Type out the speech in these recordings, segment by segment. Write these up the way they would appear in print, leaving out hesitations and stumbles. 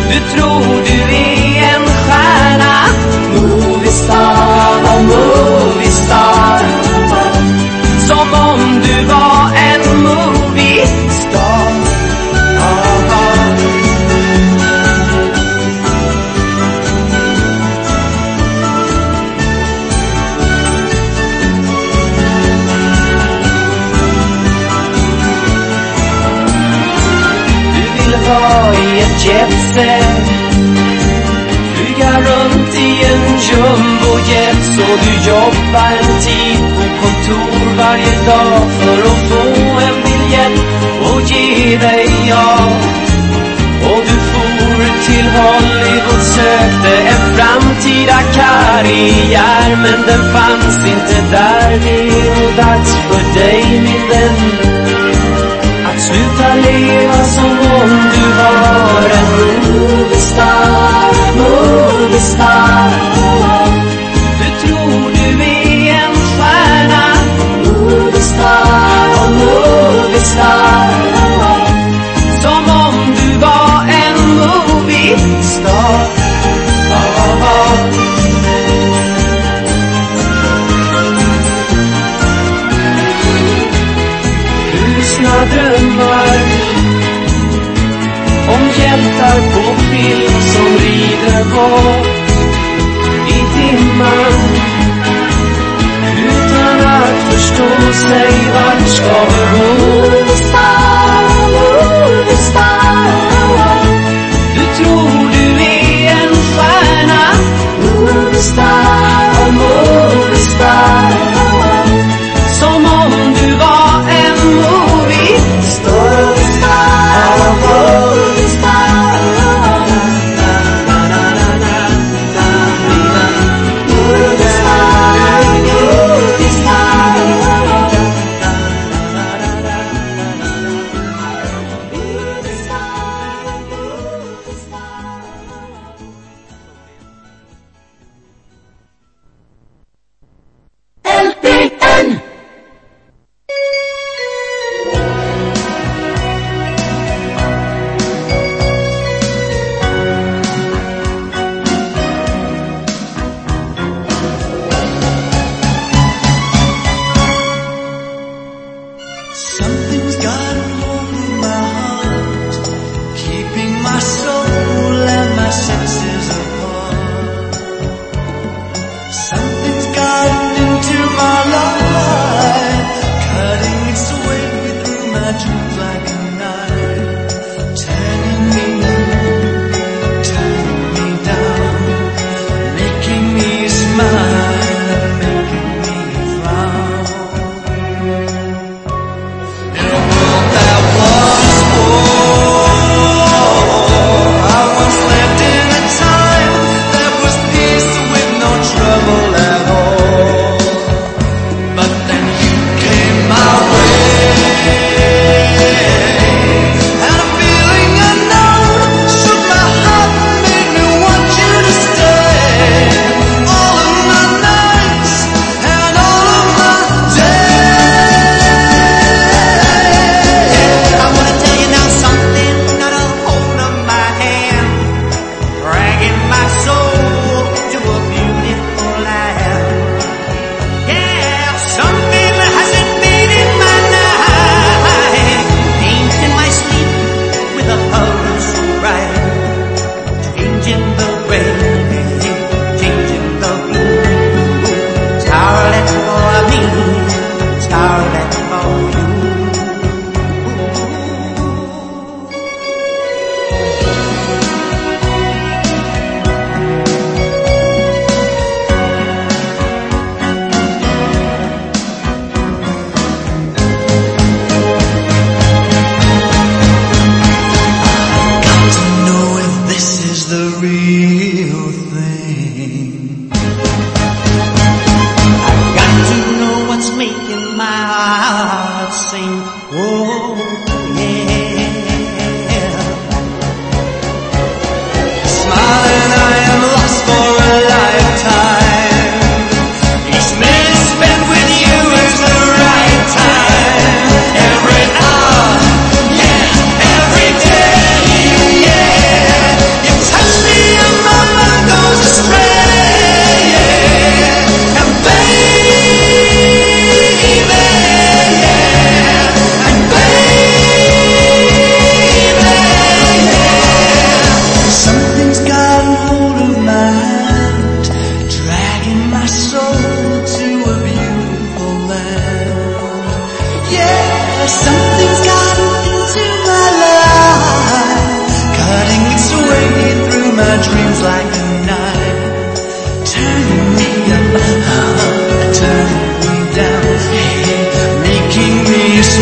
Du tror du är en stjärna. Movie star, oh movie star. Som om du var en movie star. Var i ett jetset, flyga runt i en jumbojet. Så du jobbar en tid på kontor varje dag för att få en biljett och ge dig av. Och du for till Hollywood, sökte en framtida karriär, men den fanns inte där. Det är dags för dig, min vän, att sluta leva som om du var en movie star, movie star. Du tror du är en stjärna. Movie star, oh movie star. Som om du var en movie star. Husna drömmar om hjältar på film som rider bort i dimman, utan att förstå sig vart ska vi gå. Movie star. Du tror du är en stjärna. Movie star, oh movie star. Som om du var en movie star.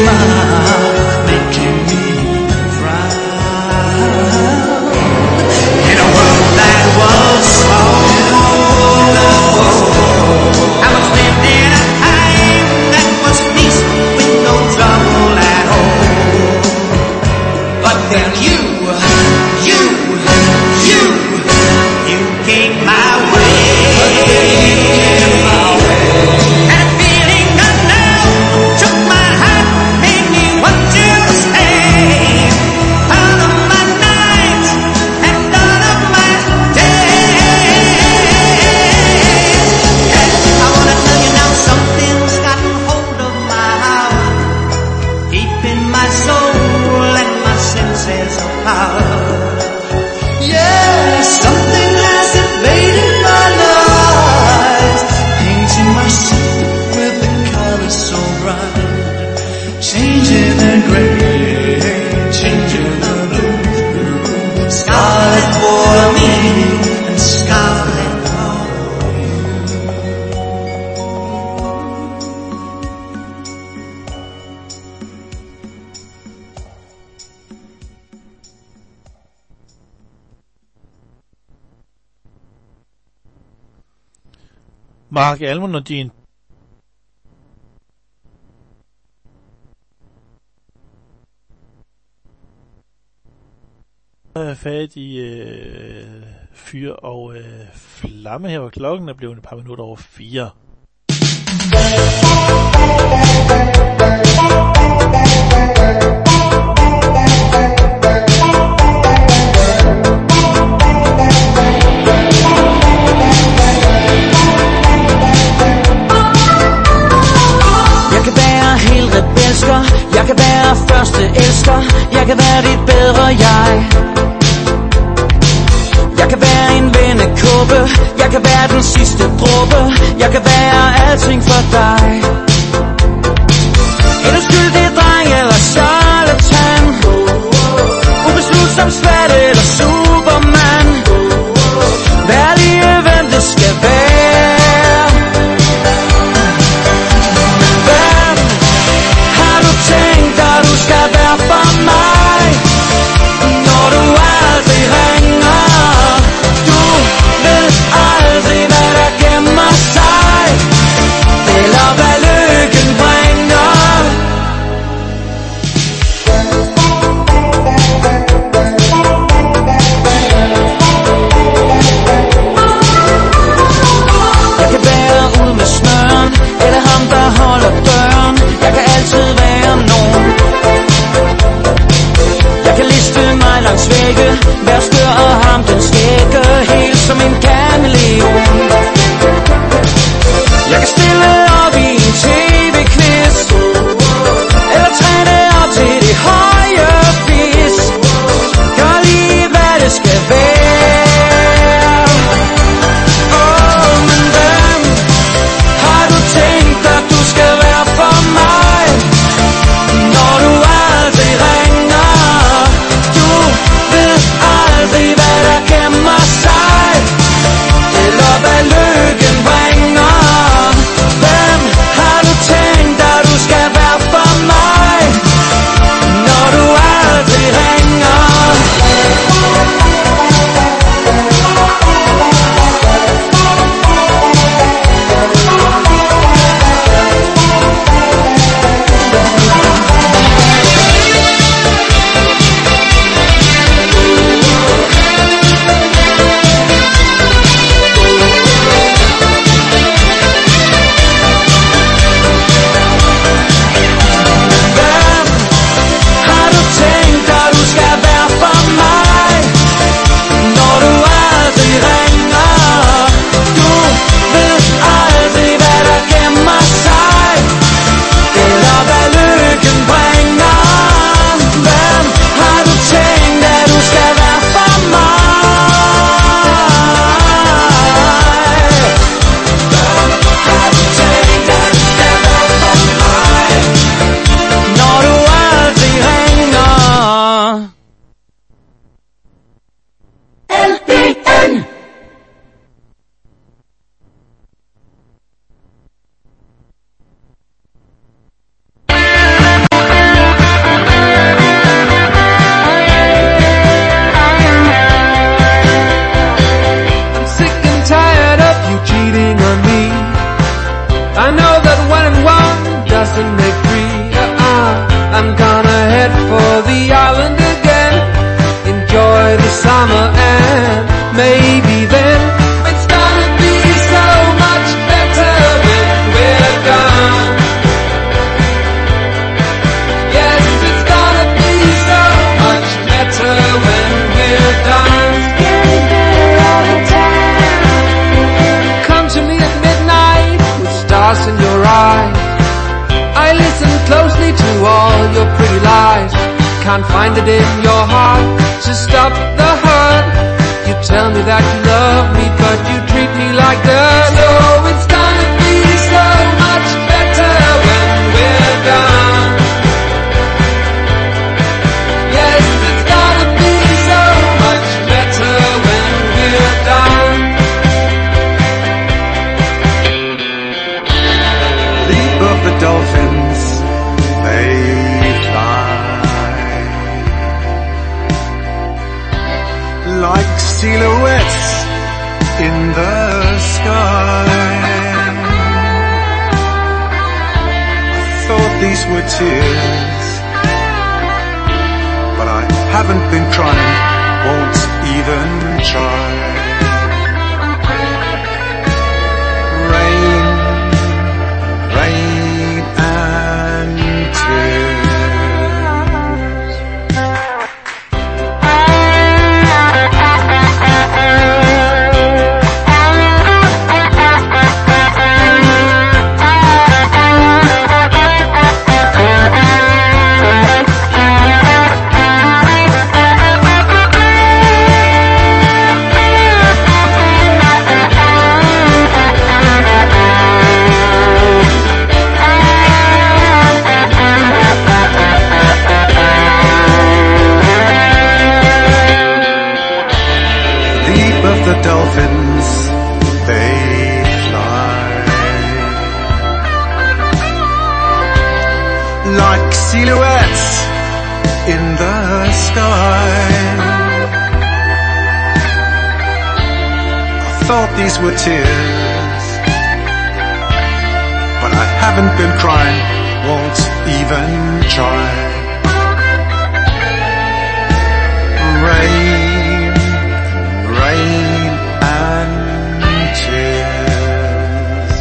smile, making me proud. In a world that was so wonderful, I was lived in a time that was peaceful with no trouble at all. But then you came my way. And a feeling unknown took my heart, made me want to stay. Out of my night and out of my day. I wanna tell you now, something's gotten hold of my heart, deep in my soul and my senses of power. Yeah, something has invaded my life, painting my soul with the colors so bright, changing the gray, changing the blue, scarlet for me and scarlet for you. Mark Almond og din fat i fyr og flamme her, hvor klokken er blevet et par minutter over 4. Jeg kan være første elsker, jeg kan være dit bedre jeg. Jeg kan være en vennekåbe, jeg kan være den sidste dråbe, jeg kan være alting for dig. En uskyldig dreng eller charlatan, ubeslutsom sværd eller Superman. Vær lige hvem det skal være. Tænk dig, du skal være for mig, når du aldrig ringer. Du ved aldrig, hvad der gemmer sig, eller hvad can't find it in your heart to stop the hurt. You tell me that you love me, but you treat me like dirt. So it's gonna be so much better when we're done. Yes, it's gonna be so much better when we're done. Leap of the dolphins, they fly like silhouettes in the sky. I thought these were tears, but I haven't been crying, won't even try. Rain, rain and tears. The dolphins, they fly like silhouettes in the sky. I thought these were tears, but I haven't been crying, won't even try. Rain, rain and tears.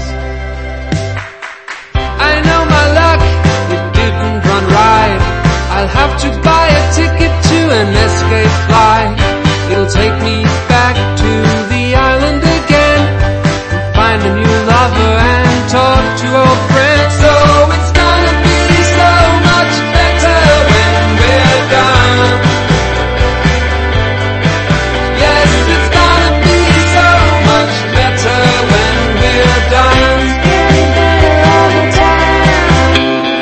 I know my luck, it didn't run right. I'll have to buy a ticket to an escape flight. It'll take me back to the island again, find a new lover and talk to old friends. So it's gonna be so much better when we're done. Yes, it's gonna be so much better when we're done. It's getting better all the time.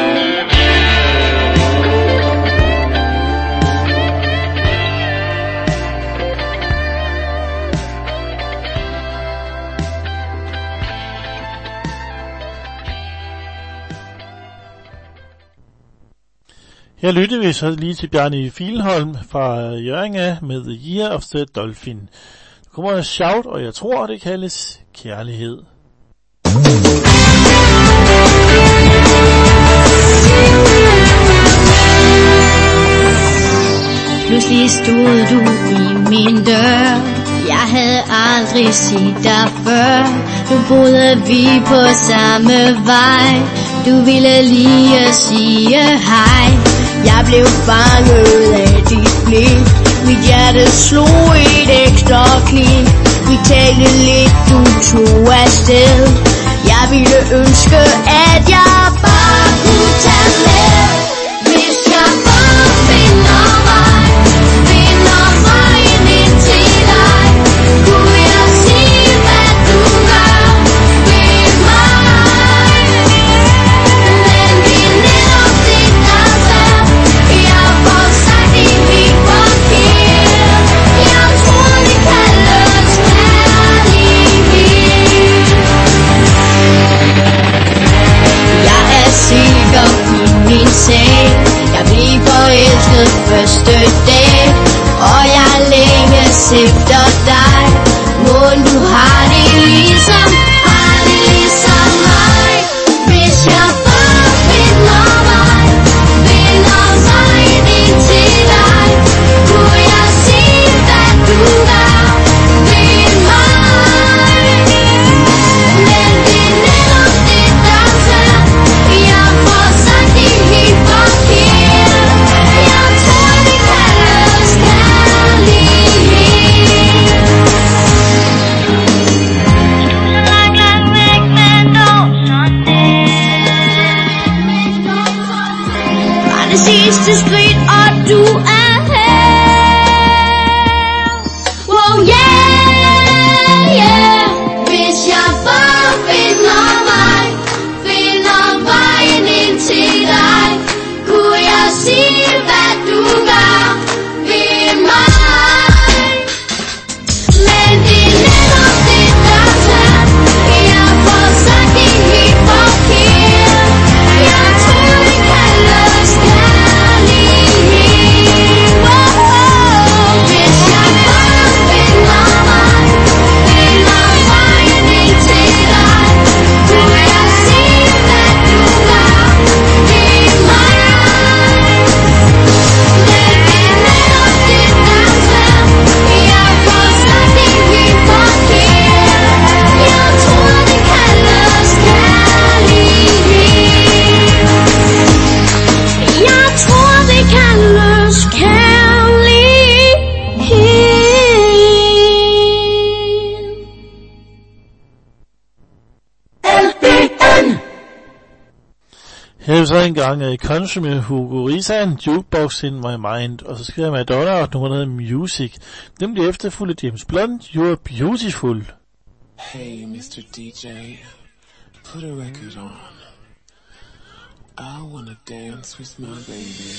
Her lytter vi så lige til Bjarne Fielholm fra Hjørringe med The Year of the Dolphin. Nu kommer et shout, og jeg tror, det kaldes kærlighed. Pludselig stod du i min dør. Jeg havde aldrig set dig før. Nu boede vi på samme vej. Du ville lige sige hej. Jeg blev fanget af dit blik. Mit hjerte slog et ekstra klik. Vi talte lidt, du tog afsted. Jeg ville ønske, at jeg bare kunne tage med. Hvis jeg bare finder vejen ind til dig, kunne jeg sige, hvad du gør ved mig. Men det er netop det, der er. Jeg får sagt det helt forkert. Jeg tror, det kaldes kærlighed. Jeg er sikker i min sag. Jeg blev forelsket første dag, og jeg længes efter dig. Mon du har det ligesom mig. Hvis jeg bare finder vejen ind til dig, kunne jeg sige, hvad du gør ved mig. Men det er netop det, der er. Jeg får sagt det helt forkert. Jeg tror, det kaldes kærlighed. Her er jo så engang Country med Hugo Rizan, Jukebox in My Mind, og så skriver Madonna og nummeret Music. Den bliver efterfulgt af James Blunt, You're Beautiful. Hey, Mr. DJ, put a record on. I wanna dance with my baby.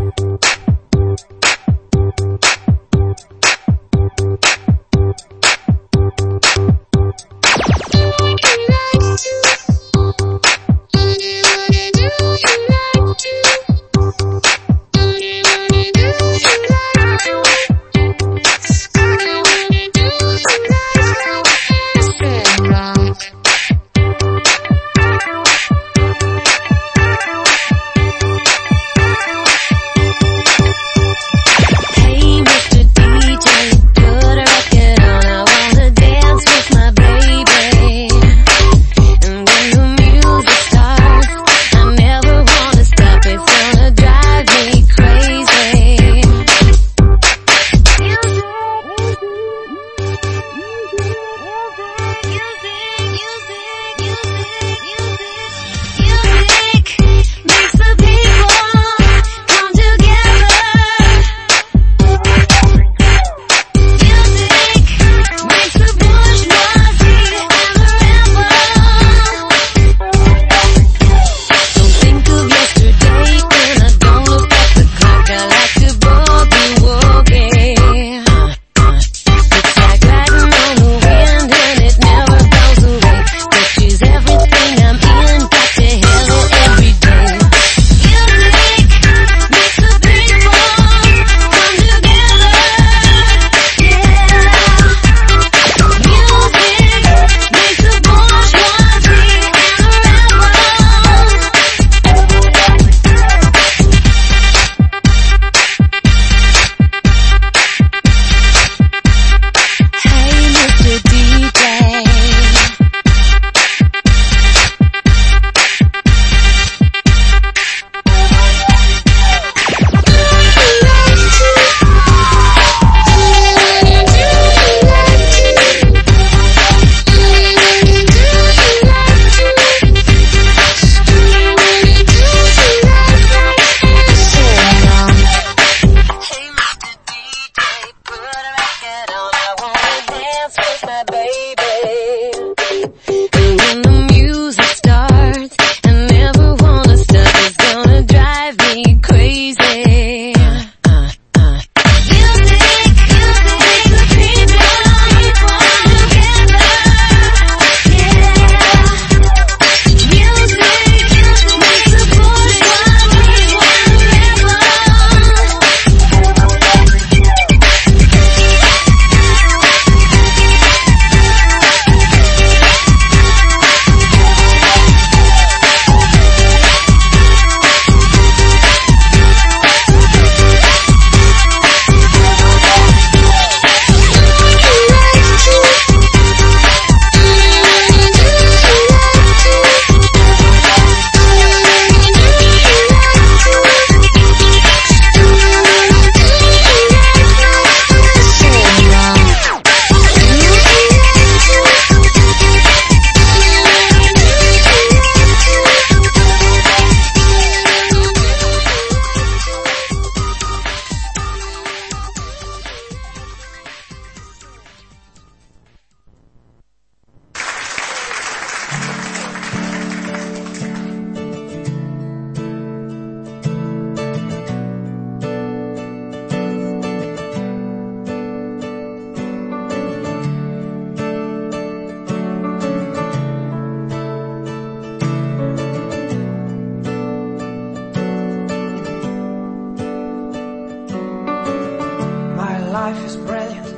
life is brilliant.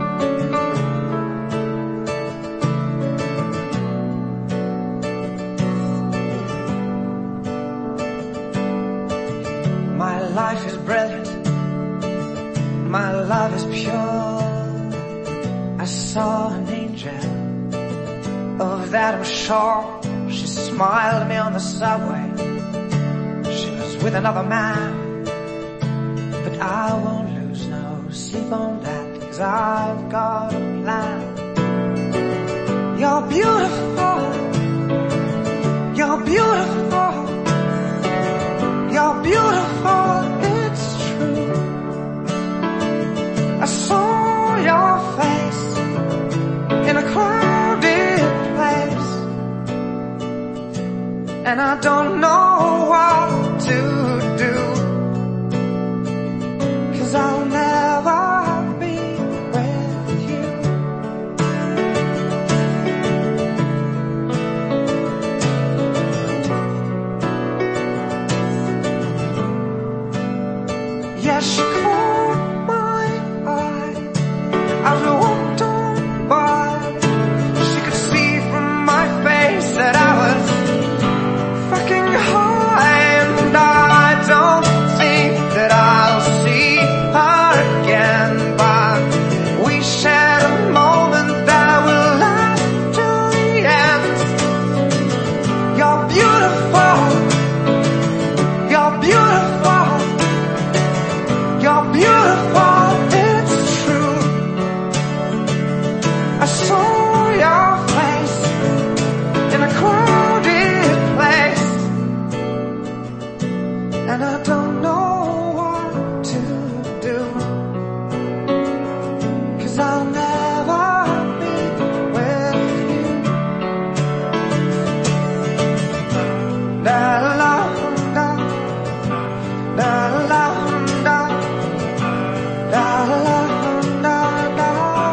My life is brilliant. My love is pure. I saw an angel, of that I'm sure. She smiled at me on the subway. She was with another man, but I won't lose no sleep on that, 'cause I've got a plan. You're beautiful. You're beautiful. and I don't know what to do, 'cause I'll never be with you. Yeah, she caught my eye as I walked on by. She could see from my face that I was fucking high, and I don't think that I'll see her again, but we shared a moment that will last till the end. You're beautiful, you're beautiful, you're beautiful, it's true. I saw your face in a crowded place, and I don't know what to do, 'cause I'll never be with you. Da la da, da la da, da la da da.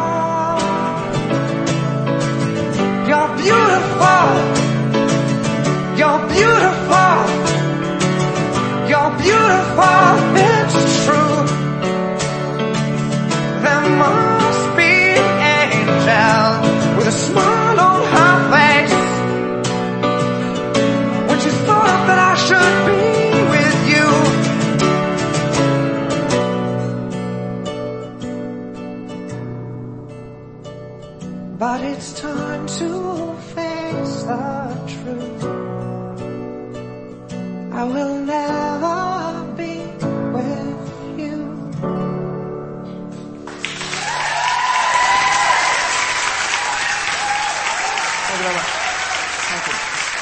You're beautiful, you're beautiful, you're beautiful, it's true. There must be an angel with a smile on her face when she thought that I should be with you. But it's time to face the truth. I will never be with you. Thank you very much. Thank you.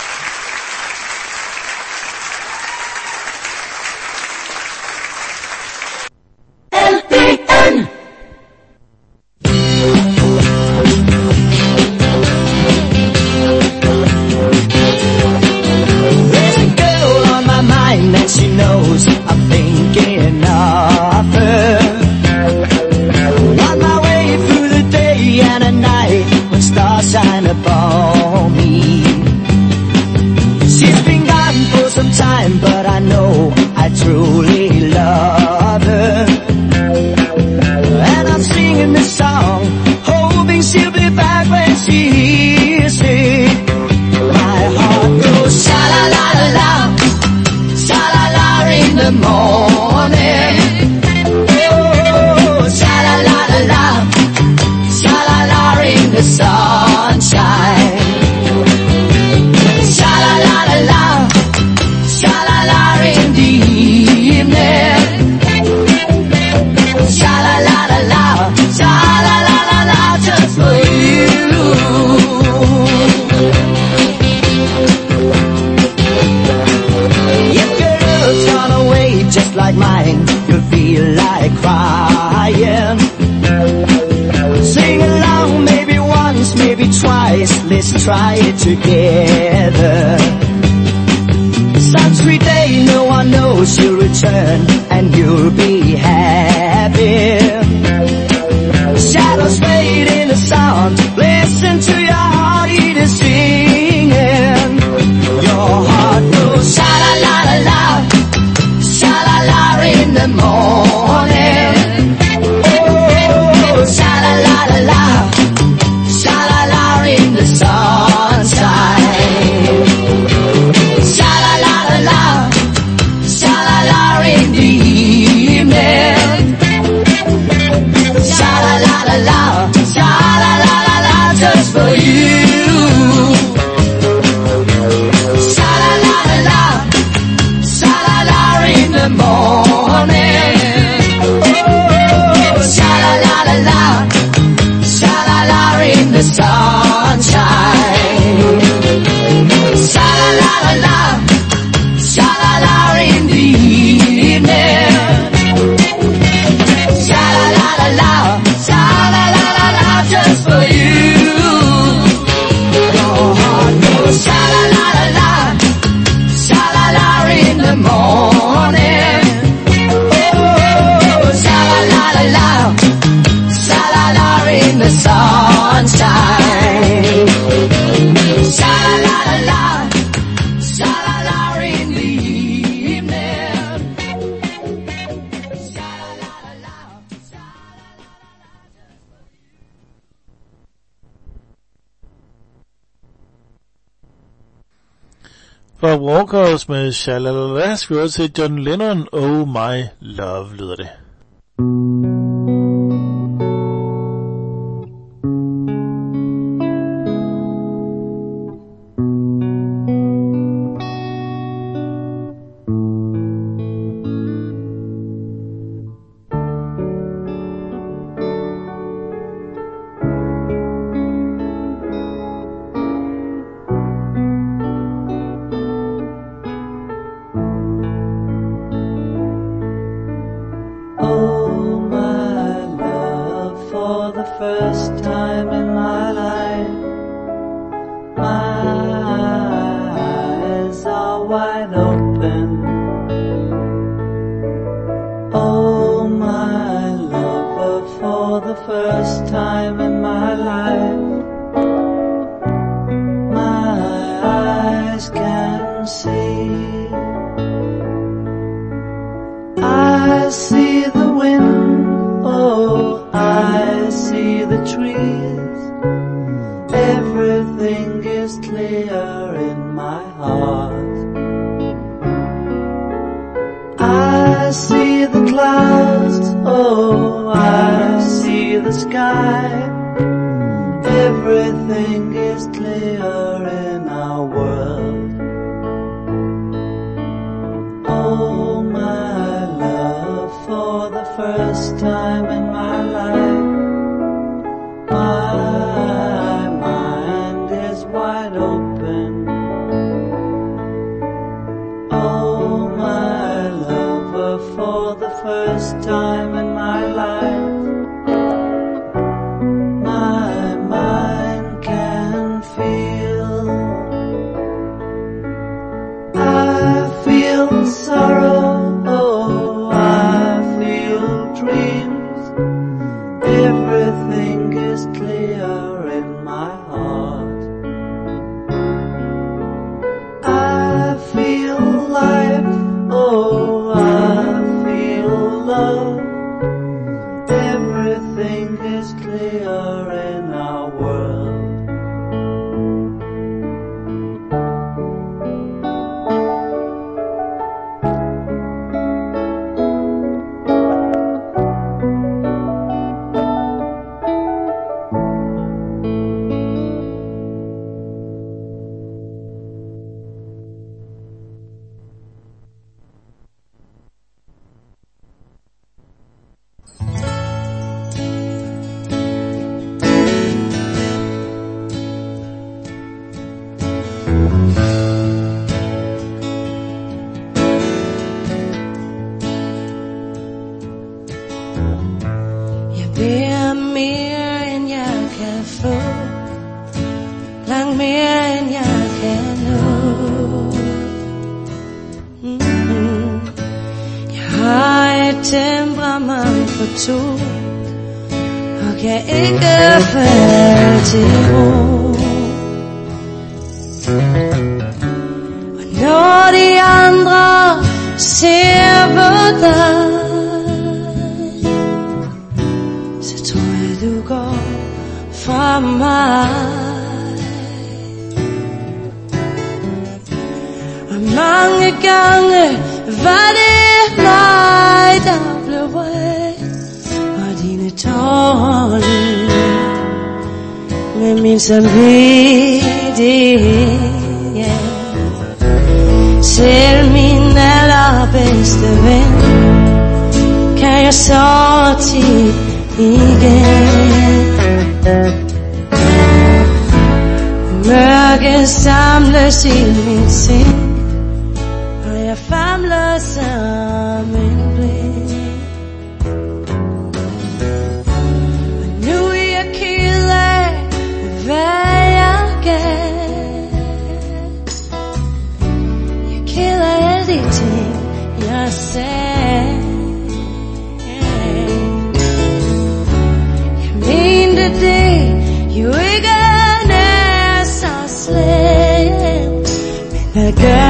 There's a girl on my mind and she knows I'm thinking of her. On my way through the day and a night when stars shine upon me. She's been gone for some time, but I know I truly love her. And I'm singing this song, hoping she'll be back when she hears it. My heart goes sha-la-la-la-la, sha-la-la in the morning. Oh, sha-la-la-la-la, sha-la-la in the sunshine. Sha-la-la-la-la, sha-la-la in the evening. Sha-la-la-la-la, sha-la-la-la-la, just for you. If your love's gone away just like mine, you'll feel like crying. Sing along maybe once, maybe twice, let's try it together. Some sweet day no one knows you'll return and you'll be happy. Shadows fade in the sun, listen to your heart, it is singing. Your heart goes sha-la-la-la-la, sha-la-la in the morning. Oh, sha-la-la-la-la, sha-la-la in the sunshine. Sha-la-la-la-la, sha-la-la in the evening. Sha-la-la-la-la, sha-la-la-la-la, just for you. Fra Walkers med Shalalala skal vi til John Lennon, Oh My Love, lyder det. Selv min allerbedste ven kan jeg så tit igen. Mørke samles i mit sind, og jeg famler som en blind. Og nu er jeg ked af, hvad jeg gav. Jeg er ked af alle de ting, jeg sagde. Jeg mente det jo ikke nær så slemt, men hvad gør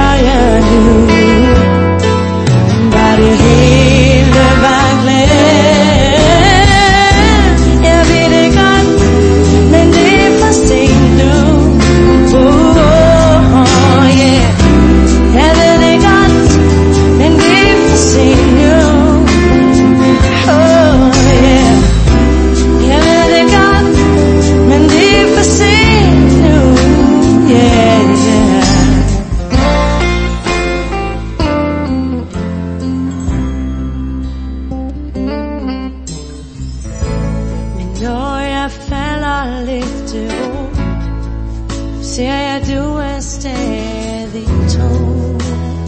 underligt det ord, ser jeg du er stadig tom.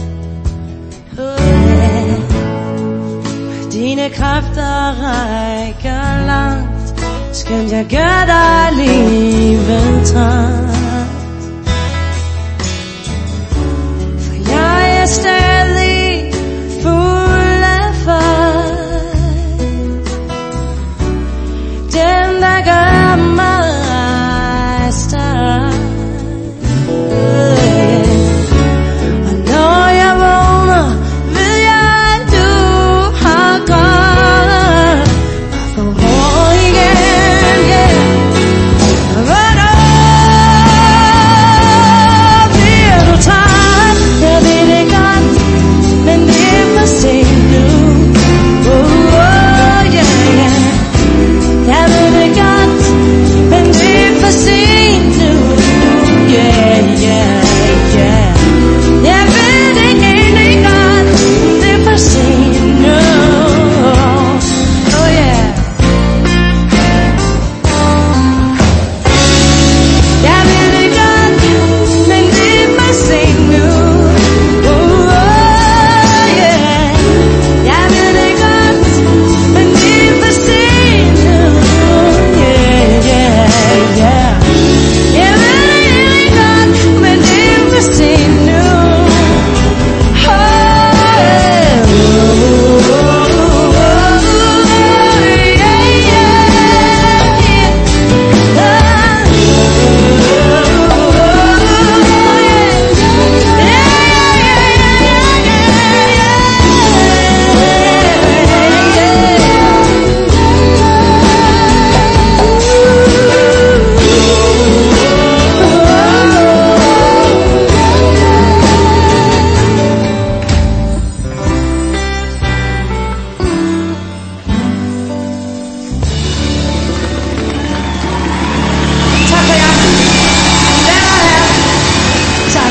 Dine kræfter rækker langt, skønt jeg gør dig livet træt. For jeg er stadig fuld af fejl, den der gør mig stærk. Og når jeg vågner, ved jeg at du har gået og forår igen, yeah. Hvornår bliver du træt? Jeg ved det godt, men det er for sent nu. Yeah, yeah. Jeg ved det godt, men det er for sent nu. Yeah, yeah, yeah. Jeg ved det egentlig godt, men det er for sent nu. Oh yeah. Jeg ved det godt, men det er for sent nu. Oh yeah. Jeg ved det godt, men det er for sent nu. Yeah, yeah, yeah. Jeg ved det egentlig godt, men det er for sent nu. Oh yeah. Tak for jer. Damer og herrer. Tak.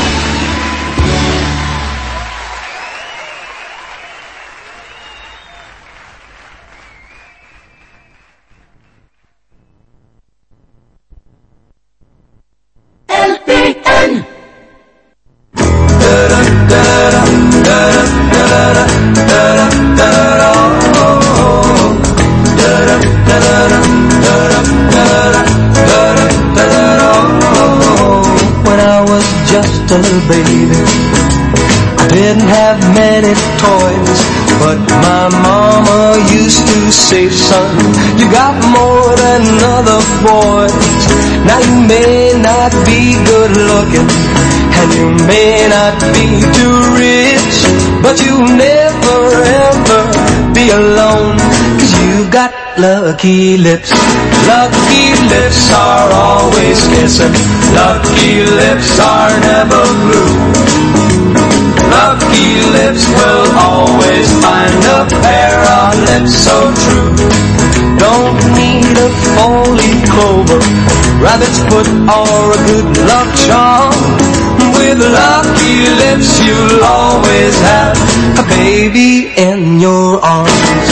When I was just a little baby, I didn't have many toys, but my mama used to say, son, you got more than other boys. Now you may not be good looking, and you may not be too rich, but you'll never ever be alone, 'cause you've got lucky lips. Lucky lips are always kissing. Lucky lips are never blue. Lucky lips will always find a pair of lips so true. Don't need a four-leaf clover, rabbit's foot or a good luck charm. With lucky lips you'll always have a baby in your arms.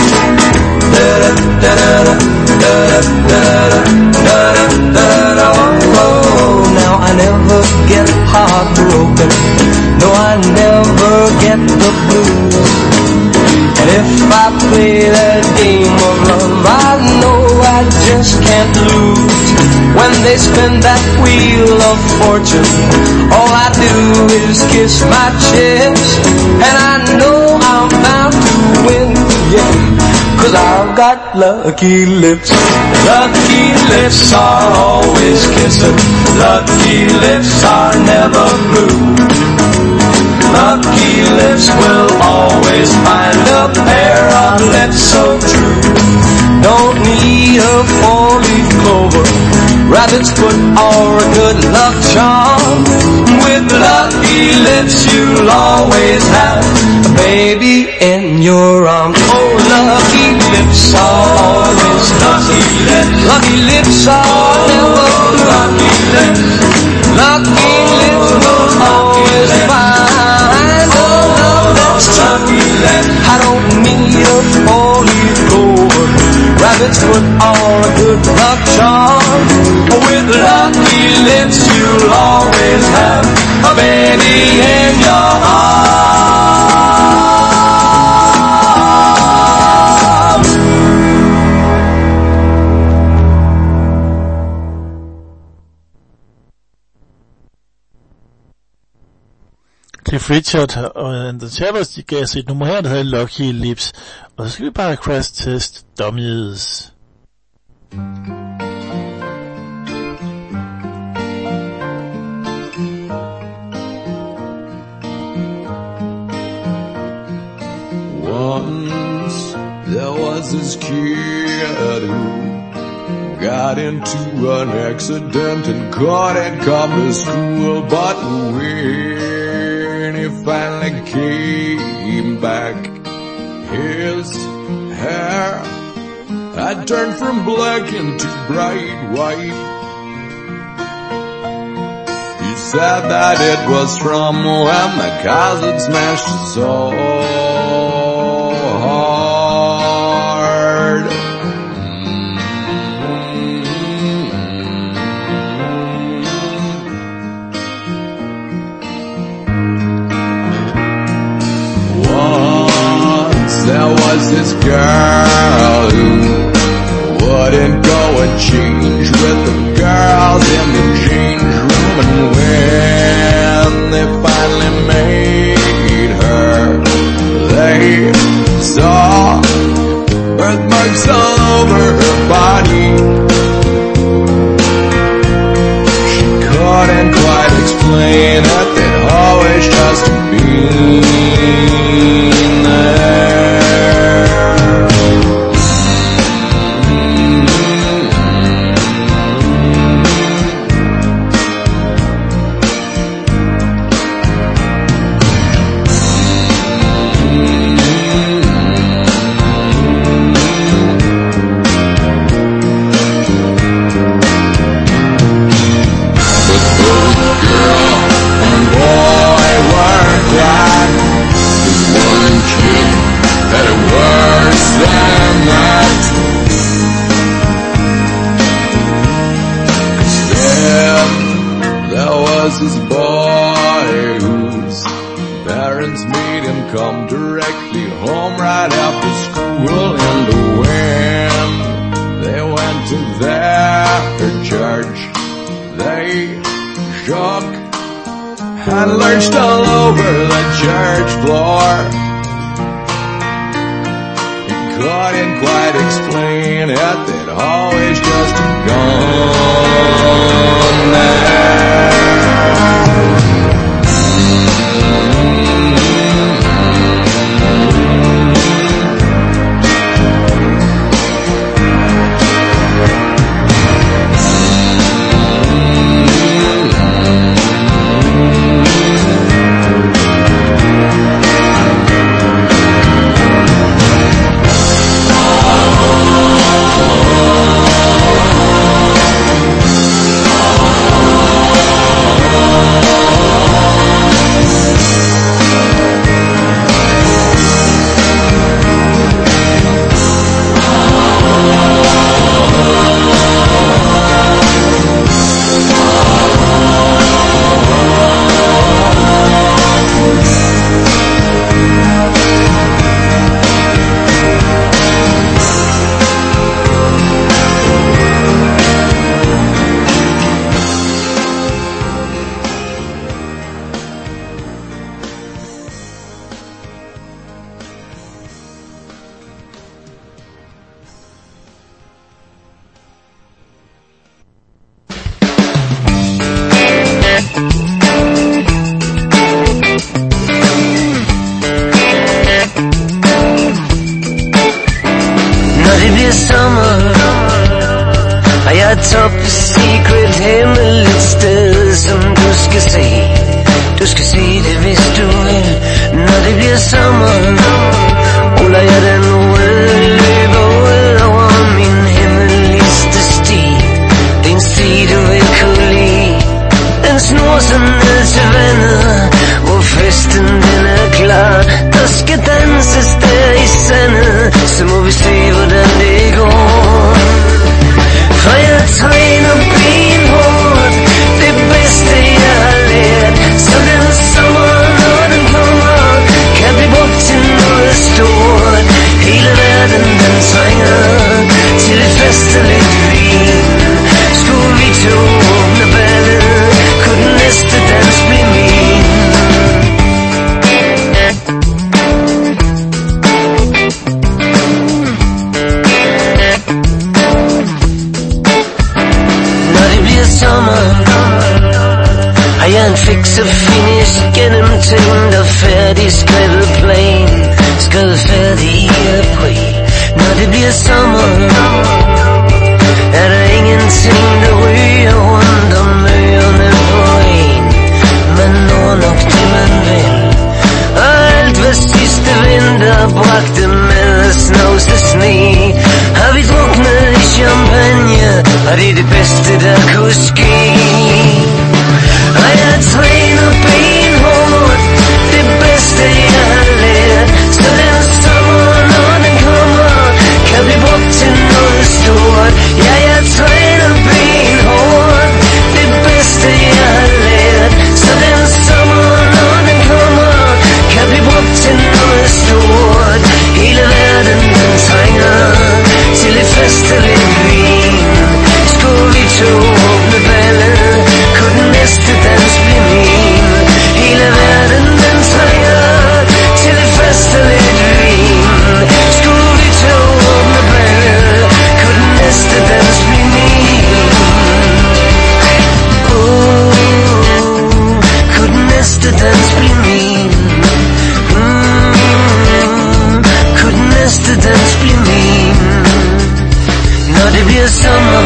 Oh, now I never get heartbroken. No, I never get the blues. And if I play that game of love, I know I just can't lose. When they spin that wheel of fortune, all I do is kiss my chest, and I know I'm bound to win, yeah, 'cause I've got lucky lips. Lucky lips are always kissing. Lucky lips are never blue. Lucky lips will always find a pair of lips so true. Don't need a four-leaf clover, rabbit's foot or a good luck charm. With lucky lips you'll always have a baby in your arms. Oh, lucky lips are always lucky lips. Lucky lips are never lucky lips. Lucky lips will always find a love that's lucky lips. I don't need a four-leaf clover, rabbit's foot or a good rock charm. With lucky lips you'll always have a baby in your arms. Cliff Richard og The Chappers, de gav os et nummer her, der hedder Lucky Lips. Og så skal vi bare crash test dummies. Once there was this kid who got into an accident and couldn't come to school, but when he finally came back, his hair had turned from black into bright white. He said that it was from when the cousin smashed his soul hard. Once there was this girl who wouldn't go and change with the girls in the change room, and when they finally made her, they saw birthmarks all over her body. She couldn't quite explain it, they'd always just been there. This boy whose parents made him come directly home right after school, and when they went to their church, they shook and lurched all over the church floor. He couldn't quite explain it, they'd always just gone there. top secret hemmeligt sted, som du skal se. Du skal se det, hvis du vil. Når det bliver sommer, ruller jeg den røde løber ud over min hemmeligste sti. Det er en sti, du vil kunne lide. Den snor sig ned til vandet, hvor festen den er klar. Der skal danses der i sandet, så må vi se, hvordan det går. sommer. Har jeg en fix og finish gennemtænkt og færdig skrevet plan, skrevet færdig i april. Når det bliver sommer, er der ingenting der ryger rundt om ørerne på en. Man når nok det man vil, og alt hvad sidste vinter bragte med at snavse sne, har vi druknet i champagne, og det er det bedste der kunne ske. Og jeg træner benhårdt, det bedste jeg har lært, så den sommer, når den kommer, kan blive brugt til noget stort. Ja, jeg træner benhårdt, det bedste jeg har lært, så den sommer, når den kommer, kan blive brugt til noget stort. Hele verden den trænger til et festligt vin. Skulle vi to åbne ballet, kunne den næste dans blive min. Hele verden den trænger til et festligt vin. Skulle vi to åbne ballet, kunne den næste dans blive min. Kunne den næste dans blive min. Kunne den næste dans blive min. Når det bliver sommer.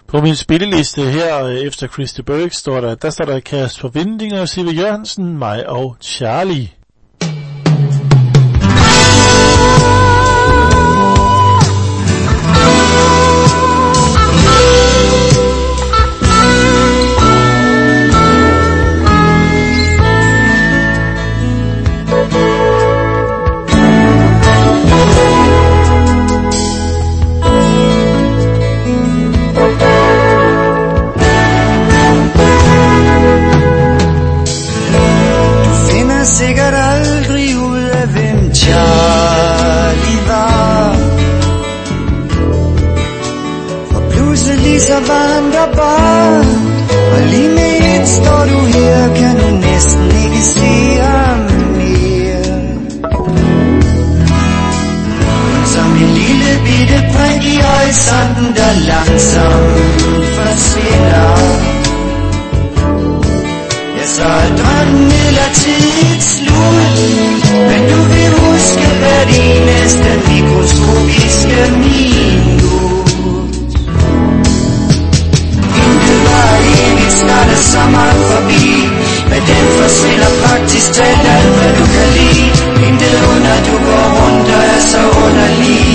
På min spilleliste her efter Christy Burke står der Kasper Winding og Sive Jørgensen, mig og Charlie. Sikkert aldrig ud af hvem Charlie var, for pludselig så var han der bare, og lige med et står du her, kan du næsten ikke se ham mere. Som en lille bitte prik i horisonten, der langsomt forsvinder. Så er drømmen midlertidigt slut, men du vil huske hvert eneste mikroskopiske minut. Intet var evigt, snart er sommeren forbi, men den forsvinder praktisk talt alt, hvad du kan lide. Intet under du går rundt og er så underlig.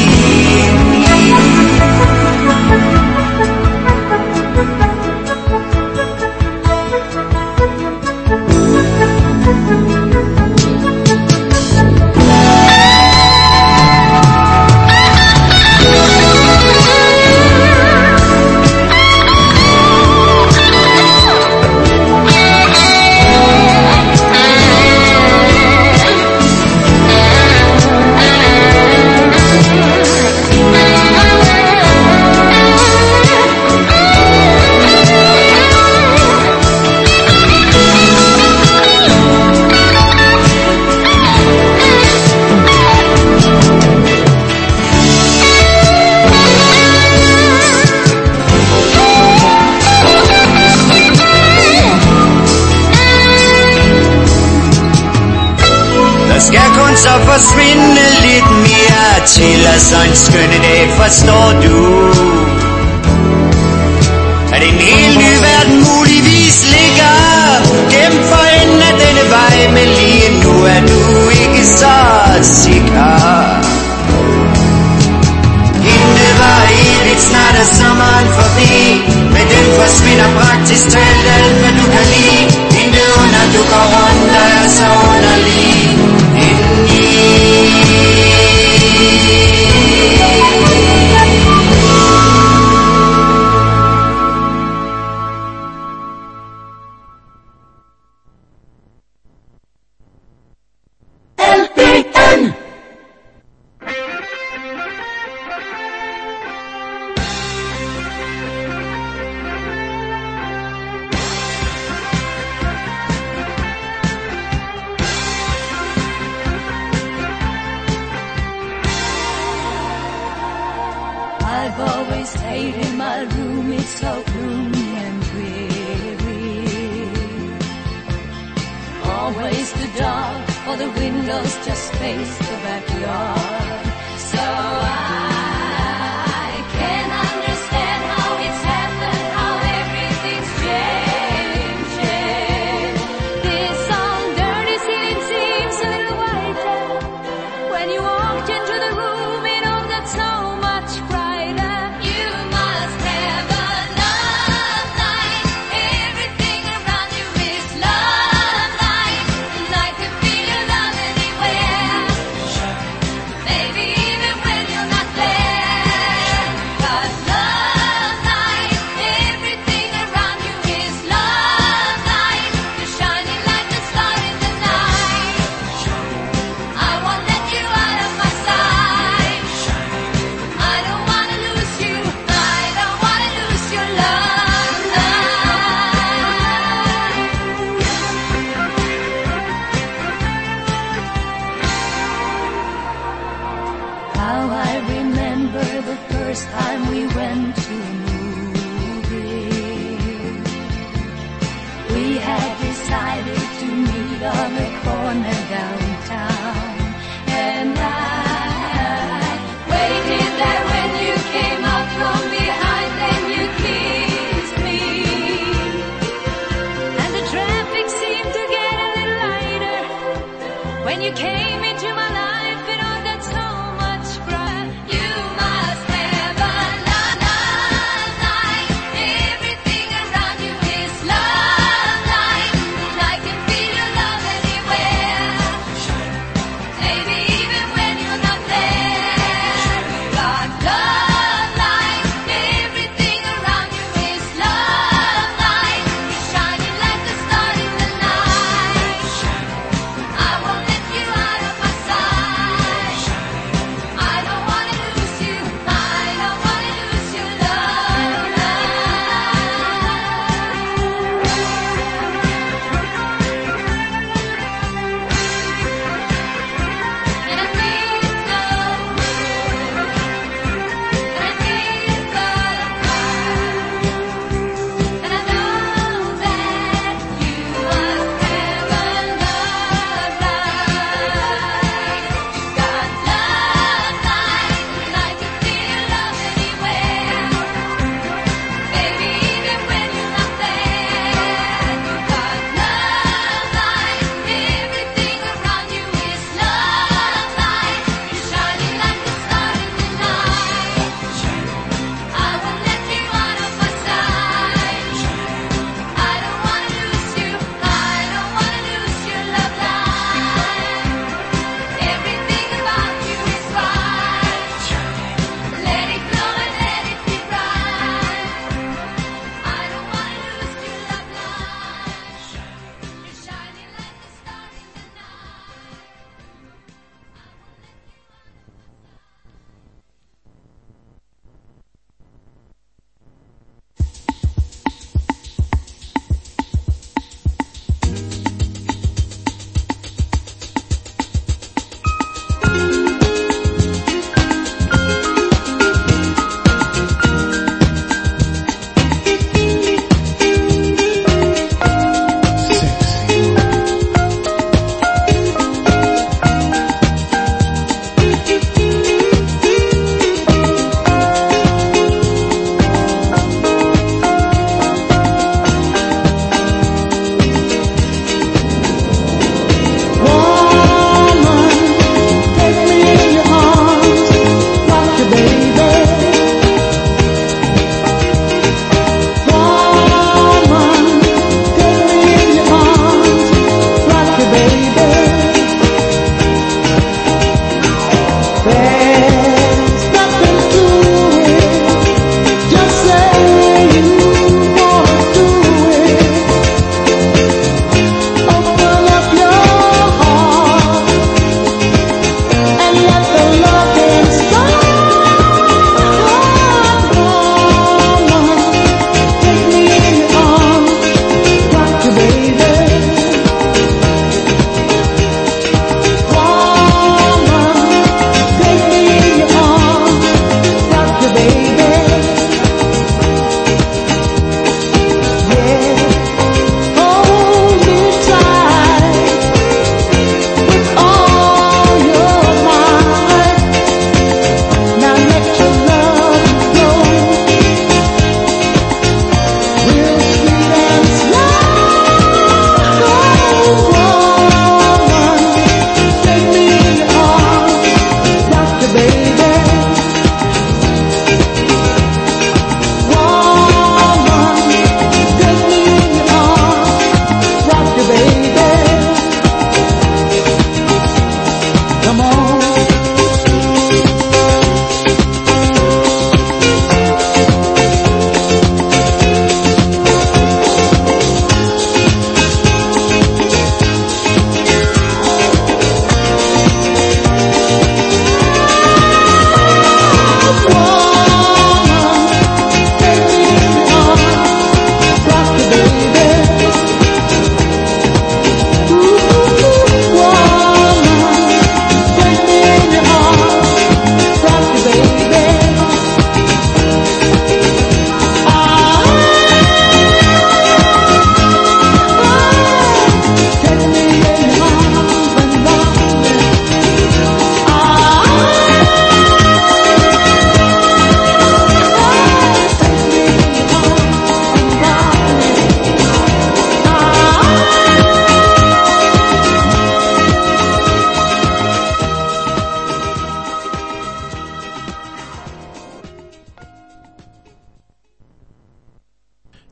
Så forsvinde lidt mere til, og så en skønne dag, forstår du, at en helt ny verden muligvis ligger gennem for enden af denne vej, men lige nu er du ikke så sikker. Intet var evigt, snart er sommeren forbi, men den forsvinder praktisk talt alt, hvad du kan lide. Intet under du går rundt, der er så underlig. Make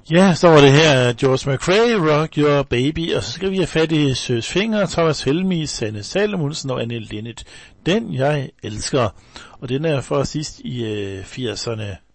Ja, så var det her George McRae, Rock Your Baby, og så skal vi have fat i Søs Finger, Thomas Helmig, Sanne Salomonsen og Anne Linnet. Den jeg elsker, og den er for sidst i 80'erne.